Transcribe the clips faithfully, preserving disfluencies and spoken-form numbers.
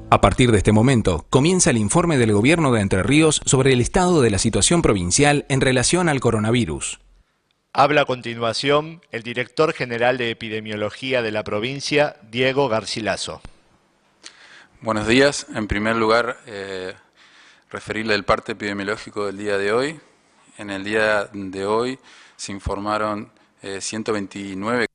A partir de este momento, comienza el informe del Gobierno de Entre Ríos sobre el estado de la situación provincial en relación al coronavirus. Habla a continuación el director general de epidemiología de la provincia, Diego Garcilaso. Buenos días. En primer lugar, eh, referirle el parte epidemiológico del día de hoy. En el día de hoy se informaron eh, ciento veintinueve.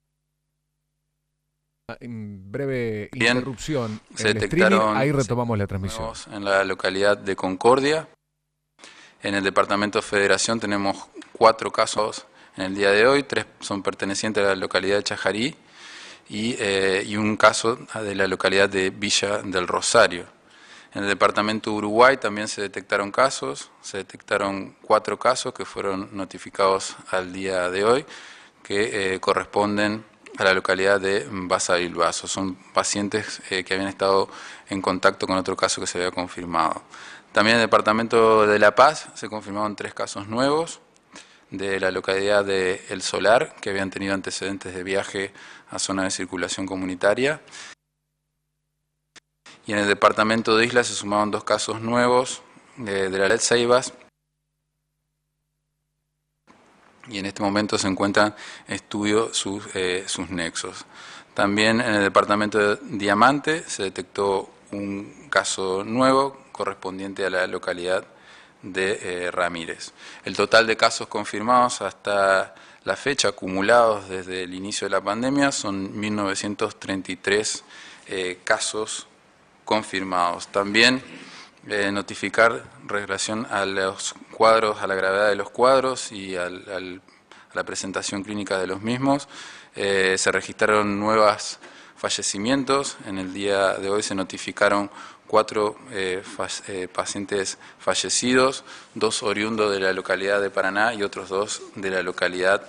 En breve Bien, interrupción se en el detectaron streaming, ahí retomamos la transmisión. En la localidad de Concordia. En el departamento de Federación tenemos cuatro casos en el día de hoy, tres son pertenecientes a la localidad de Chajarí y, eh, y un caso de la localidad de Villa del Rosario. En el departamento de Uruguay también se detectaron casos, se detectaron cuatro casos que fueron notificados al día de hoy, que eh, corresponden a la localidad de Basavilbaso. Son pacientes eh, que habían estado en contacto con otro caso que se había confirmado. También en el departamento de La Paz se confirmaron tres casos nuevos de la localidad de El Solar, que habían tenido antecedentes de viaje a zona de circulación comunitaria. Y en el departamento de Isla se sumaron dos casos nuevos de, de la Red Ceibas. Y en este momento se encuentran en estudio sus, eh, sus nexos. También en el departamento de Diamante se detectó un caso nuevo correspondiente a la localidad de eh, Ramírez. El total de casos confirmados hasta la fecha, acumulados desde el inicio de la pandemia, son mil novecientos treinta y tres eh, casos confirmados. También eh, notificar en relación a los cuadros, a la gravedad de los cuadros y al, al, a la presentación clínica de los mismos. Eh, se registraron nuevos fallecimientos. En el día de hoy se notificaron cuatro eh, fa eh, pacientes fallecidos, dos oriundos de la localidad de Paraná y otros dos de la localidad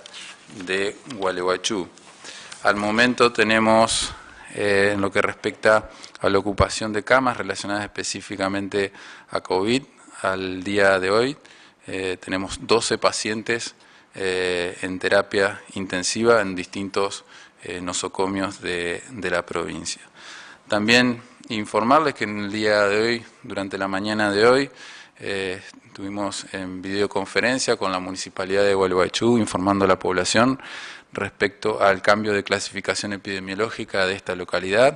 de Gualeguaychú. Al momento tenemos, eh, en lo que respecta a la ocupación de camas relacionadas específicamente a COVID, al día de hoy eh, tenemos doce pacientes eh, en terapia intensiva en distintos eh, nosocomios de, de la provincia. También informarles que en el día de hoy, durante la mañana de hoy, eh, estuvimos en videoconferencia con la Municipalidad de Gualeguaychú informando a la población respecto al cambio de clasificación epidemiológica de esta localidad.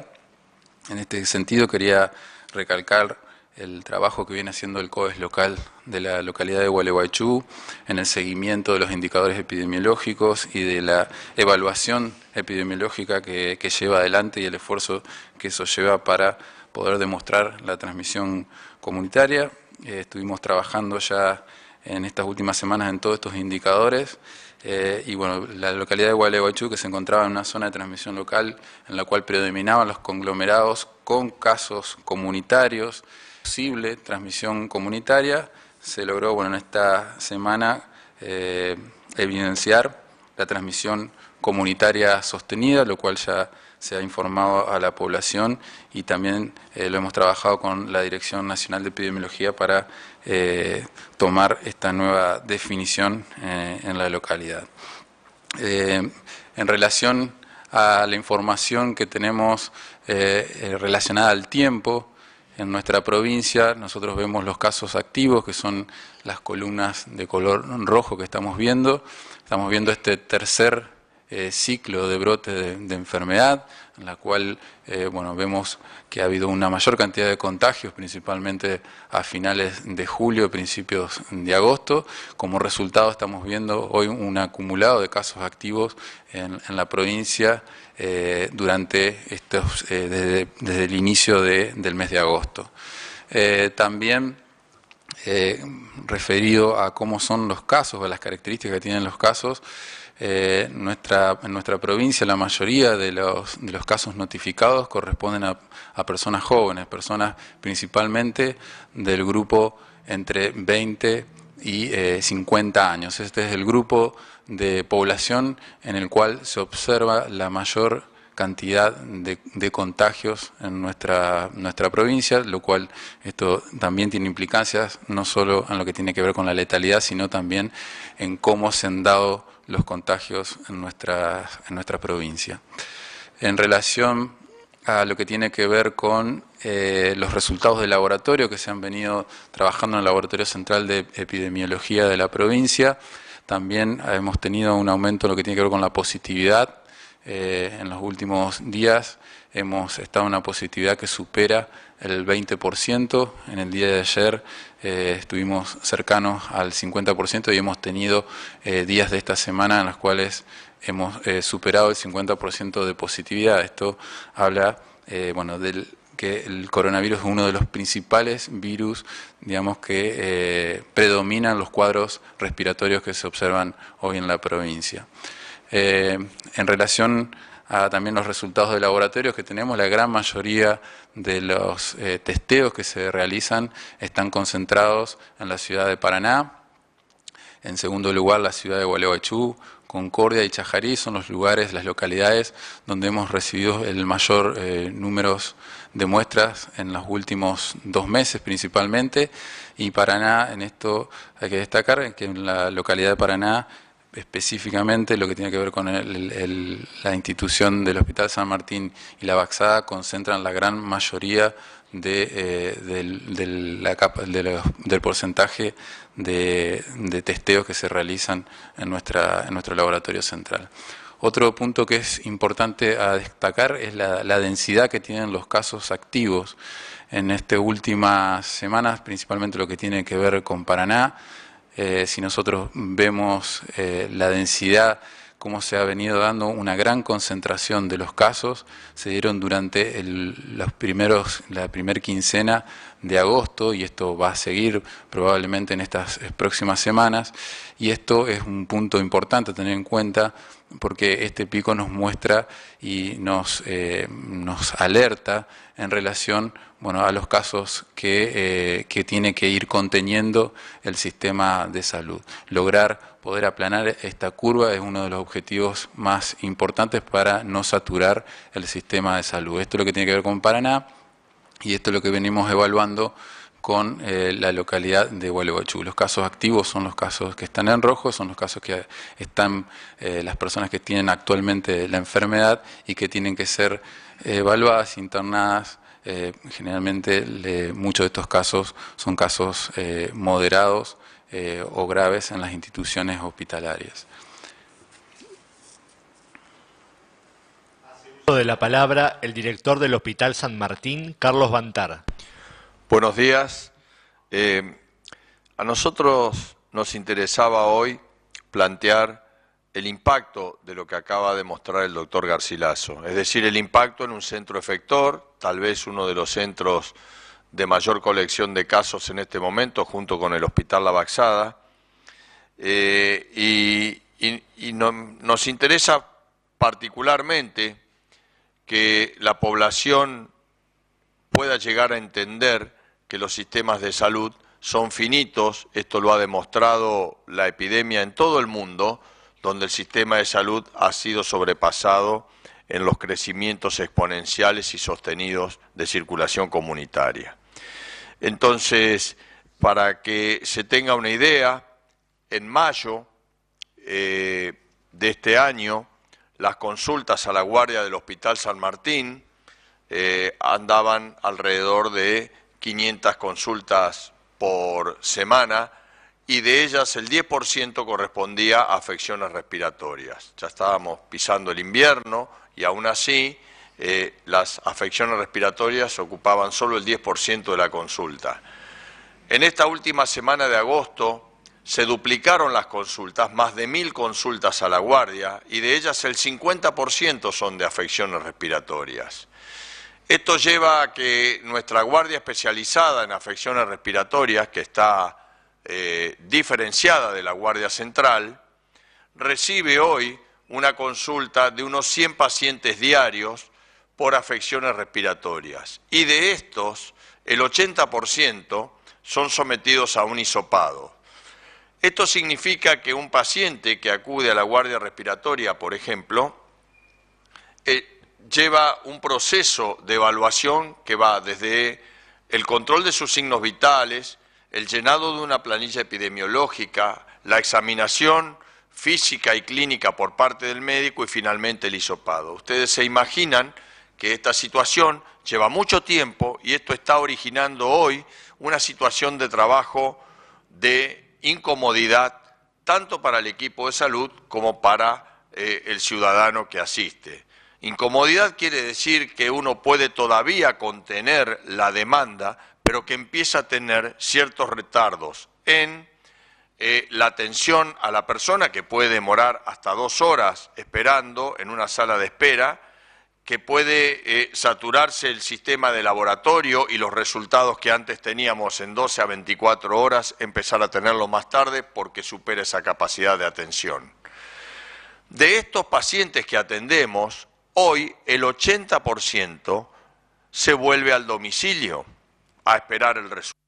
En este sentido quería recalcar el trabajo que viene haciendo el COES local de la localidad de Gualeguaychú en el seguimiento de los indicadores epidemiológicos y de la evaluación epidemiológica que, que lleva adelante y el esfuerzo que eso lleva para poder demostrar la transmisión comunitaria. Eh, estuvimos trabajando ya en estas últimas semanas en todos estos indicadores. Eh, y bueno, la localidad de Gualeguaychú, que se encontraba en una zona de transmisión local en la cual predominaban los conglomerados con casos comunitarios, posible transmisión comunitaria, se logró bueno, en esta semana eh, evidenciar la transmisión comunitaria sostenida, lo cual ya se ha informado a la población y también eh, lo hemos trabajado con la Dirección Nacional de Epidemiología para eh, tomar esta nueva definición eh, en la localidad. Eh, en relación a la información que tenemos eh, relacionada al tiempo, en nuestra provincia nosotros vemos los casos activos, que son las columnas de color rojo que estamos viendo. Estamos viendo este tercer eh, ciclo de brote de, de enfermedad, en la cual eh, bueno, vemos que ha habido una mayor cantidad de contagios, principalmente a finales de julio, principios de agosto. Como resultado estamos viendo hoy un acumulado de casos activos en, en la provincia eh, durante estos, eh, desde, desde el inicio de, del mes de agosto. Eh, también eh, referido a cómo son los casos, a las características que tienen los casos, Eh, nuestra, en nuestra provincia la mayoría de los, de los casos notificados corresponden a, a personas jóvenes, personas principalmente del grupo entre veinte y eh, cincuenta años. Este es el grupo de población en el cual se observa la mayor cantidad de, de contagios en nuestra, nuestra provincia, lo cual esto también tiene implicancias no solo en lo que tiene que ver con la letalidad, sino también en cómo se han dado los contagios en nuestra, en nuestra provincia. En relación a lo que tiene que ver con eh, los resultados del laboratorio que se han venido trabajando en el Laboratorio Central de Epidemiología de la provincia. También hemos tenido un aumento en lo que tiene que ver con la positividad. Eh, en los últimos días hemos estado en una positividad que supera el veinte por ciento. En el día de ayer eh, estuvimos cercanos al cincuenta por ciento y hemos tenido eh, días de esta semana en los cuales hemos eh, superado el cincuenta por ciento de positividad. Esto habla eh, bueno, del que el coronavirus es uno de los principales virus, digamos, que eh, predominan los cuadros respiratorios que se observan hoy en la provincia. Eh, en relación a también los resultados de laboratorios que tenemos, la gran mayoría de los eh, testeos que se realizan están concentrados en la ciudad de Paraná. En segundo lugar, la ciudad de Gualeguaychú, Concordia y Chajarí son los lugares, las localidades donde hemos recibido el mayor eh, número de muestras en los últimos dos meses principalmente. Y Paraná, en esto hay que destacar que en la localidad de Paraná, específicamente lo que tiene que ver con el, el, la institución del Hospital San Martín y la Baxada, concentran la gran mayoría de, eh, del, de la capa, de la, del porcentaje de, de testeos que se realizan en, nuestra, en nuestro laboratorio central. Otro punto que es importante a destacar es la, la densidad que tienen los casos activos. En estas últimas semanas, principalmente lo que tiene que ver con Paraná, eh, si nosotros vemos eh, la densidad, cómo se ha venido dando una gran concentración de los casos, se dieron durante el, los primeros, la primera quincena de agosto, y esto va a seguir probablemente en estas próximas semanas, y esto es un punto importante a tener en cuenta, porque este pico nos muestra y nos, eh, nos alerta en relación, bueno, a los casos que, eh, que tiene que ir conteniendo el sistema de salud. Lograr poder aplanar esta curva es uno de los objetivos más importantes para no saturar el sistema de salud. Esto es lo que tiene que ver con Paraná, y esto es lo que venimos evaluando con eh, la localidad de Gualeguaychú. Los casos activos son los casos que están en rojo, son los casos que están eh, las personas que tienen actualmente la enfermedad y que tienen que ser eh, evaluadas, internadas. Eh, generalmente le, muchos de estos casos son casos eh, moderados eh, o graves en las instituciones hospitalarias. Hace uso de la palabra el director del Hospital San Martín, Carlos Bantar. Buenos días. Eh, a nosotros nos interesaba hoy plantear el impacto de lo que acaba de mostrar el doctor Garcilaso, es decir, el impacto en un centro efector, tal vez uno de los centros de mayor colección de casos en este momento, junto con el Hospital La Baxada, eh, y, y, y no, nos interesa particularmente que la población pueda llegar a entender que los sistemas de salud son finitos. Esto lo ha demostrado la epidemia en todo el mundo, donde el sistema de salud ha sido sobrepasado en los crecimientos exponenciales y sostenidos de circulación comunitaria. Entonces, para que se tenga una idea, en mayo eh, de este año, las consultas a la guardia del Hospital San Martín eh, andaban alrededor de quinientas consultas por semana, y de ellas el diez por ciento correspondía a afecciones respiratorias. Ya estábamos pisando el invierno y aún así eh, las afecciones respiratorias ocupaban solo el diez por ciento de la consulta. En esta última semana de agosto se duplicaron las consultas, más de mil consultas a la guardia, y de ellas el cincuenta por ciento son de afecciones respiratorias. Esto lleva a que nuestra guardia especializada en afecciones respiratorias, que está eh, diferenciada de la guardia central, recibe hoy una consulta de unos cien pacientes diarios por afecciones respiratorias. Y de estos, el ochenta por ciento son sometidos a un hisopado. Esto significa que un paciente que acude a la guardia respiratoria, por ejemplo, eh, lleva un proceso de evaluación que va desde el control de sus signos vitales, el llenado de una planilla epidemiológica, la examinación física y clínica por parte del médico y finalmente el hisopado. Ustedes se imaginan que esta situación lleva mucho tiempo y esto está originando hoy una situación de trabajo de incomodidad tanto para el equipo de salud como para eh, el ciudadano que asiste. Incomodidad quiere decir que uno puede todavía contener la demanda, pero que empieza a tener ciertos retardos en eh, la atención a la persona, que puede demorar hasta dos horas esperando en una sala de espera, que puede eh, saturarse el sistema de laboratorio y los resultados que antes teníamos en doce a veinticuatro horas, empezar a tenerlo más tarde porque supera esa capacidad de atención. De estos pacientes que atendemos, hoy el ochenta por ciento se vuelve al domicilio a esperar el resultado.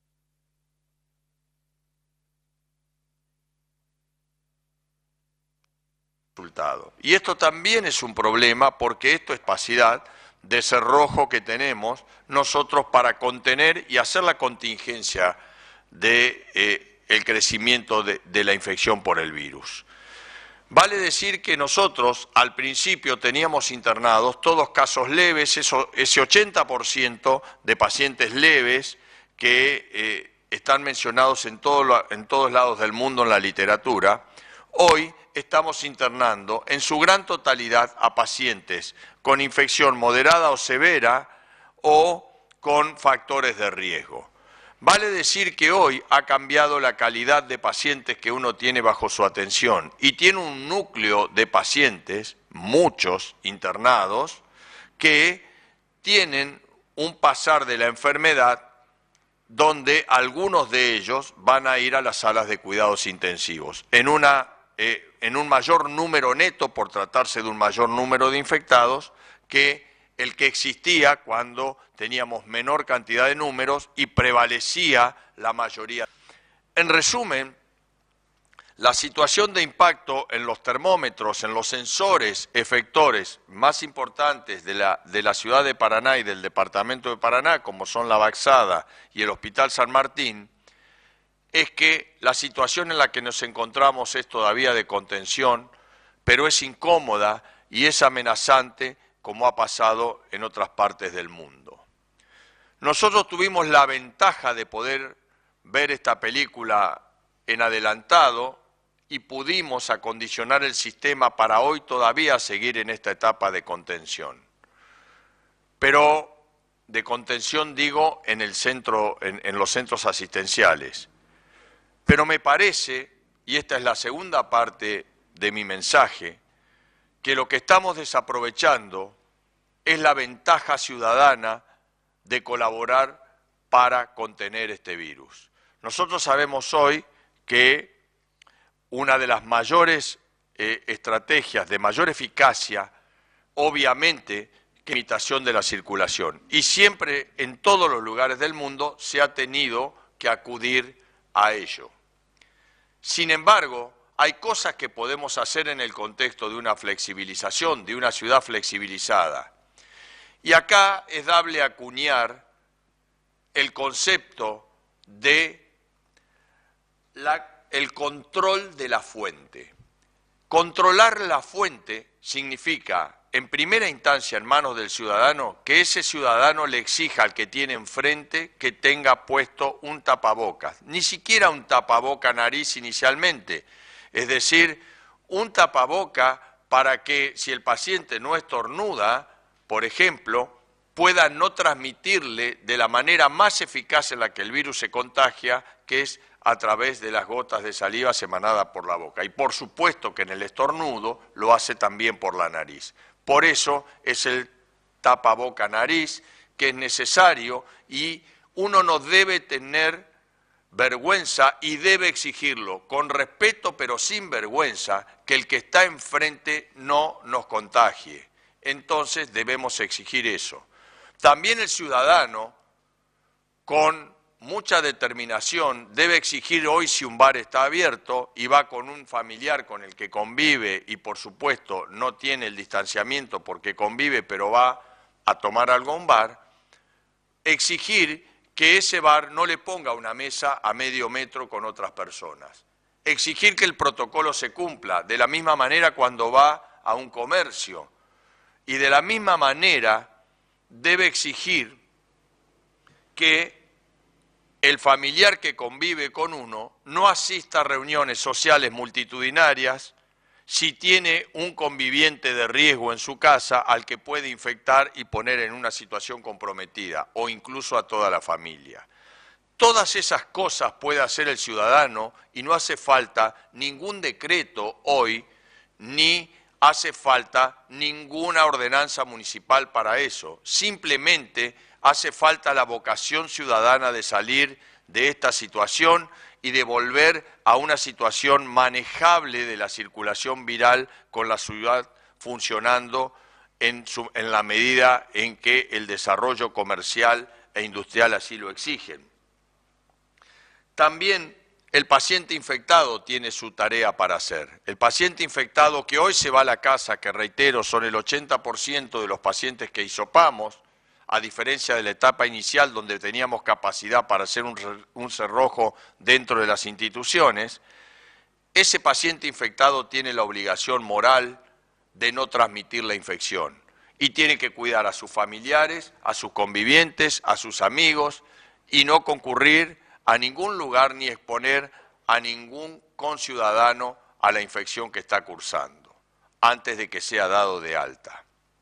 Y esto también es un problema porque esto es capacidad de cerrojo que tenemos nosotros para contener y hacer la contingencia de eh, el crecimiento de, de la infección por el virus. Vale decir que nosotros al principio teníamos internados todos casos leves, eso, ese ochenta por ciento de pacientes leves que eh, están mencionados en, todo, en todos lados del mundo en la literatura. Hoy estamos internando en su gran totalidad a pacientes con infección moderada o severa o con factores de riesgo. Vale decir que hoy ha cambiado la calidad de pacientes que uno tiene bajo su atención y tiene un núcleo de pacientes, muchos internados, que tienen un pasar de la enfermedad donde algunos de ellos van a ir a las salas de cuidados intensivos, en una Eh, en un mayor número neto, por tratarse de un mayor número de infectados, que el que existía cuando teníamos menor cantidad de números y prevalecía la mayoría. En resumen, la situación de impacto en los termómetros, en los sensores efectores más importantes de la, de la ciudad de Paraná y del departamento de Paraná, como son la Baxada y el Hospital San Martín, es que la situación en la que nos encontramos es todavía de contención, pero es incómoda y es amenazante, como ha pasado en otras partes del mundo. Nosotros tuvimos la ventaja de poder ver esta película en adelantado y pudimos acondicionar el sistema para hoy todavía seguir en esta etapa de contención. Pero de contención digo en, el centro, en, en los centros asistenciales. Pero me parece, y esta es la segunda parte de mi mensaje, que lo que estamos desaprovechando es la ventaja ciudadana de colaborar para contener este virus. Nosotros sabemos hoy que una de las mayores eh, estrategias de mayor eficacia, obviamente, que limitación de la circulación. Y siempre, en todos los lugares del mundo, se ha tenido que acudir a ello. Sin embargo, hay cosas que podemos hacer en el contexto de una flexibilización, de una ciudad flexibilizada. Y acá es dable acuñar el concepto de la, el control de la fuente. Controlar la fuente significa, en primera instancia, en manos del ciudadano, que ese ciudadano le exija al que tiene enfrente que tenga puesto un tapabocas, ni siquiera un tapaboca nariz inicialmente, es decir, un tapaboca para que si el paciente no estornuda, por ejemplo, pueda no transmitirle de la manera más eficaz en la que el virus se contagia, que es a través de las gotas de saliva emanadas por la boca. Y por supuesto que en el estornudo lo hace también por la nariz. Por eso es el tapaboca nariz que es necesario y uno no debe tener vergüenza y debe exigirlo con respeto pero sin vergüenza que el que está enfrente no nos contagie. Entonces debemos exigir eso. También el ciudadano con mucha determinación debe exigir hoy si un bar está abierto y va con un familiar con el que convive y por supuesto no tiene el distanciamiento porque convive pero va a tomar algo a un bar, exigir que ese bar no le ponga una mesa a medio metro con otras personas. Exigir que el protocolo se cumpla de la misma manera cuando va a un comercio Y de la misma manera debe exigir que el familiar que convive con uno no asista a reuniones sociales multitudinarias si tiene un conviviente de riesgo en su casa al que puede infectar y poner en una situación comprometida, o incluso a toda la familia. Todas esas cosas puede hacer el ciudadano y no hace falta ningún decreto hoy, ni hace falta ninguna ordenanza municipal para eso. Simplemente hace falta la vocación ciudadana de salir de esta situación y de volver a una situación manejable de la circulación viral con la ciudad funcionando en, su, en la medida en que el desarrollo comercial e industrial así lo exigen. También el paciente infectado tiene su tarea para hacer. El paciente infectado que hoy se va a la casa, que reitero, son el ochenta por ciento de los pacientes que hisopamos, a diferencia de la etapa inicial donde teníamos capacidad para hacer un, un cerrojo dentro de las instituciones, ese paciente infectado tiene la obligación moral de no transmitir la infección y tiene que cuidar a sus familiares, a sus convivientes, a sus amigos y no concurrir a ningún lugar ni exponer a ningún conciudadano a la infección que está cursando, antes de que sea dado de alta.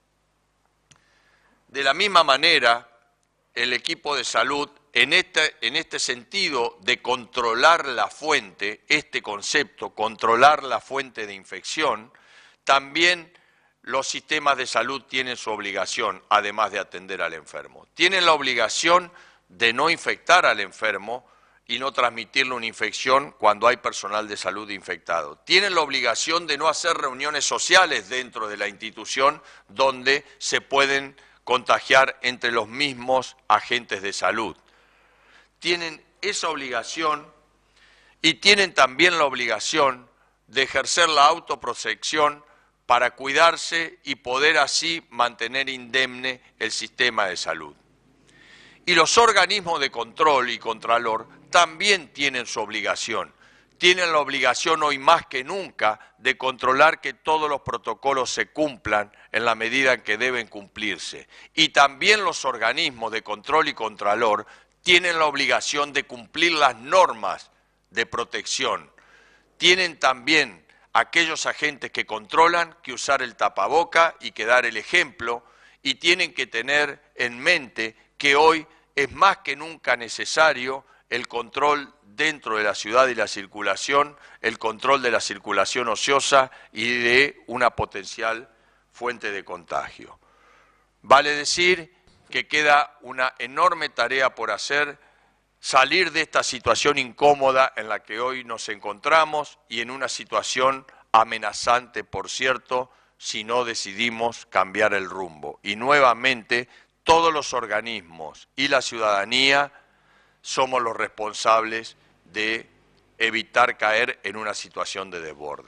De la misma manera, el equipo de salud, en este, en este sentido de controlar la fuente, este concepto, controlar la fuente de infección, también los sistemas de salud tienen su obligación, además de atender al enfermo. Tienen la obligación de no infectar al enfermo y no transmitirle una infección cuando hay personal de salud infectado. Tienen la obligación de no hacer reuniones sociales dentro de la institución donde se pueden contagiar entre los mismos agentes de salud. Tienen esa obligación y tienen también la obligación de ejercer la autoprotección para cuidarse y poder así mantener indemne el sistema de salud. Y los organismos de control y contralor también tienen su obligación. Tienen la obligación hoy más que nunca de controlar que todos los protocolos se cumplan en la medida en que deben cumplirse. Y también los organismos de control y contralor tienen la obligación de cumplir las normas de protección. Tienen también aquellos agentes que controlan que usar el tapaboca y que dar el ejemplo, y tienen que tener en mente que hoy es más que nunca necesario el control dentro de la ciudad y la circulación, el control de la circulación ociosa y de una potencial fuente de contagio. Vale decir que queda una enorme tarea por hacer, salir de esta situación incómoda en la que hoy nos encontramos y en una situación amenazante, por cierto, si no decidimos cambiar el rumbo. Y nuevamente, todos los organismos y la ciudadanía somos los responsables de evitar caer en una situación de desborde.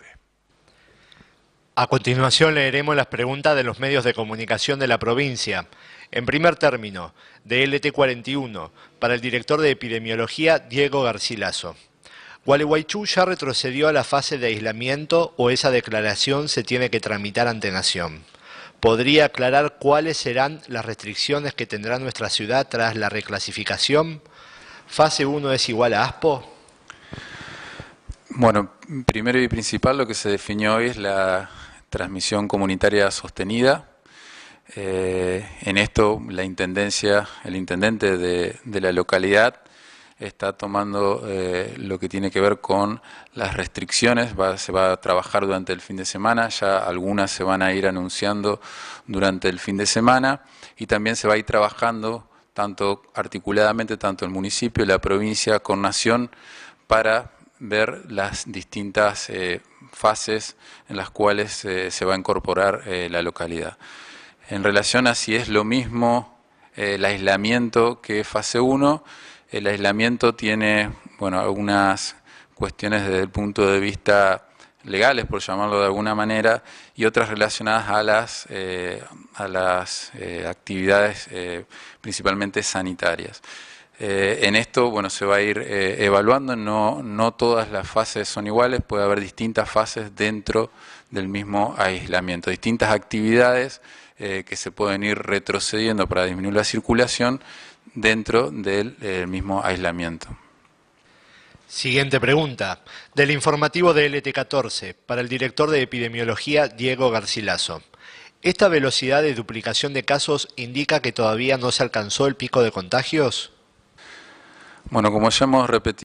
A continuación leeremos las preguntas de los medios de comunicación de la provincia. En primer término, de L T cuarenta y uno, para el director de epidemiología Diego Garcilaso. ¿Gualeguaychú ya retrocedió a la fase de aislamiento o esa declaración se tiene que tramitar ante Nación? ¿Podría aclarar cuáles serán las restricciones que tendrá nuestra ciudad tras la reclasificación? ¿Fase uno es igual a ASPO? Bueno, primero y principal lo que se definió hoy es la transmisión comunitaria sostenida. Eh, en esto la intendencia, el intendente de, de la localidad está tomando eh, lo que tiene que ver con las restricciones, va, se va a trabajar durante el fin de semana, ya algunas se van a ir anunciando durante el fin de semana y también se va a ir trabajando tanto articuladamente, tanto el municipio, la provincia, con Nación, para ver las distintas eh, fases en las cuales eh, se va a incorporar eh, la localidad. En relación a si es lo mismo eh, el aislamiento que fase uno, el aislamiento tiene, bueno, algunas cuestiones desde el punto de vista legales, por llamarlo de alguna manera, y otras relacionadas a las, eh, a las eh, actividades eh, principalmente sanitarias. Eh, en esto, bueno, se va a ir eh, evaluando, no, no todas las fases son iguales, puede haber distintas fases dentro del mismo aislamiento, distintas actividades eh, que se pueden ir retrocediendo para disminuir la circulación dentro del eh, mismo aislamiento. Siguiente pregunta. Del informativo de L T catorce, para el director de Epidemiología, Diego Garcilaso. ¿Esta velocidad de duplicación de casos indica que todavía no se alcanzó el pico de contagios? Bueno, como ya hemos repetido,